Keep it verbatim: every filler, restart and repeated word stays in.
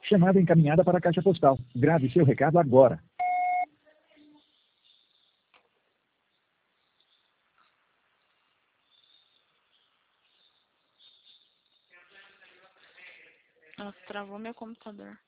Chamada encaminhada para a caixa postal. Grave seu recado agora. Nossa, travou meu computador.